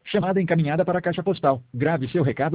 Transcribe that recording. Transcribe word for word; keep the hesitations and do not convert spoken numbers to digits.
Chamada encaminhada para a caixa postal. Grave seu recado